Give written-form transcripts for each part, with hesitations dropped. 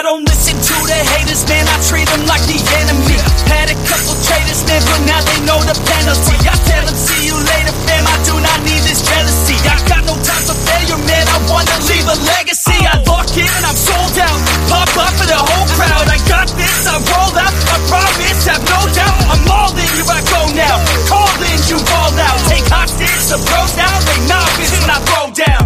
don't listen to the haters, man, I treat them like the enemy. Had a couple traitors, man, but now they know the penalty. I tell them, see you later, fam, I do not need this jealousy. I got no time for failure, man, I wanna leave a legacy. I lock in and I'm sold out, pop up for the whole crowd. I got this, I roll out, I promise, have no doubt. I'm all in, here I go now, call in, you fall out. Take hostage, the pros now, they novice when I throw down.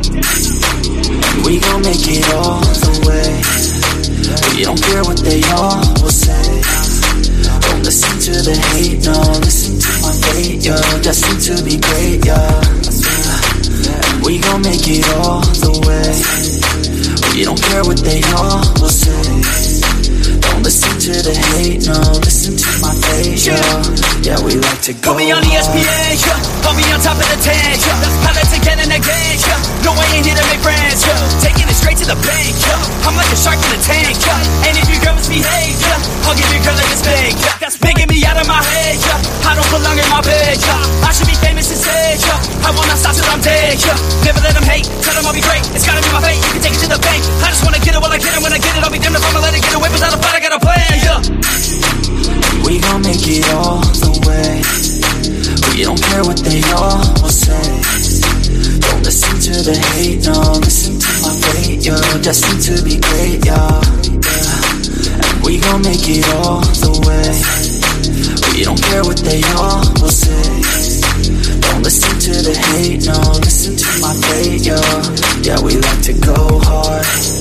We gon' make it all the way. We don't care what they all will say. Don't listen to the hate, no. Listen to my fate, yo. Destined to be great, yo. And we gon' make it all the way. We don't care what they all will say. Don't listen to the hate, no. Listen to my fate, yo. Yeah, we like to go. Put me on ESPN, yeah. Put me on top of the tent, yeah. Pilots again and again, yeah. No, I ain't here to make friends, yeah. Taking it straight to the bank, yeah. I'm like a shark in the tank, yeah. And if your girl misbehave, yeah, I'll give your girl like a spank, yeah. That's making me out of my head, yeah. I don't belong in my bed, yeah. I should be famous instead, yeah. I will not stop till I'm dead, yeah. Never let them hate, tell them I'll be great. It's gotta be my fate, you can take it to the bank. I just wanna get it while I get it. When I get it, I'll be damned if I'ma let it get away. Without a fight, I got a plan, yeah. We gon' make it all the way. We don't care what they all will say. Don't listen to the hate, no. Listen to my fate, yo. Destined to be great, yo. Yeah. And we gon' make it all the way. We don't care what they all will say. Don't listen to the hate, no. Listen to my fate, yo. Yeah, we like to go hard.